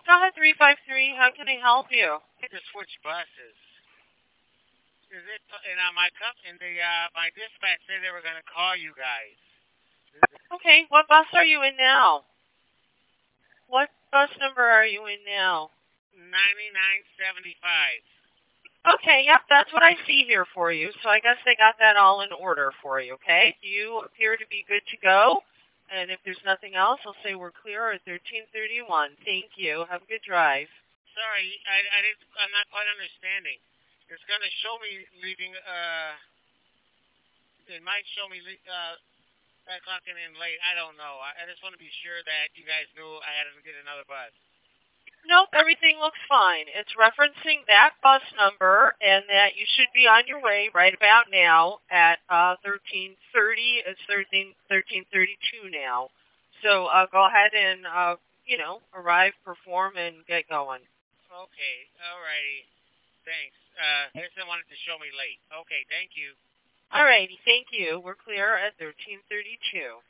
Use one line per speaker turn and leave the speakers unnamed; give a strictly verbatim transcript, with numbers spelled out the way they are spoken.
Scott three five three, how can I help you?
I had to switch buses. Is it? And uh, my cup and the uh, my dispatch said they were going to call you guys.
Okay, what bus are you in now? What bus number are you in now?
ninety-nine seventy-five.
Okay, yep, that's what I see here for you. So I guess they got that all in order for you, okay? You appear to be good to go. And if there's nothing else, I'll say we're clear at thirteen thirty-one. Thank you. Have a good drive.
Sorry, I, I didn't, I'm not quite understanding. It's going to show me leaving, uh, it might show me uh, clocking in late. I don't know. I, I just want to be sure that you guys knew I had to get another bus.
Nope, everything looks fine. It's referencing that bus number and that you should be on your way right about now at uh, thirteen thirty. It's thirteen thirty-two now. So uh, go ahead and, uh, you know, arrive, perform, and get going.
Okay, alrighty. Thanks. Uh, I just didn't want it to show me late. Okay, thank you.
Alrighty, thank you. We're clear at thirteen thirty-two.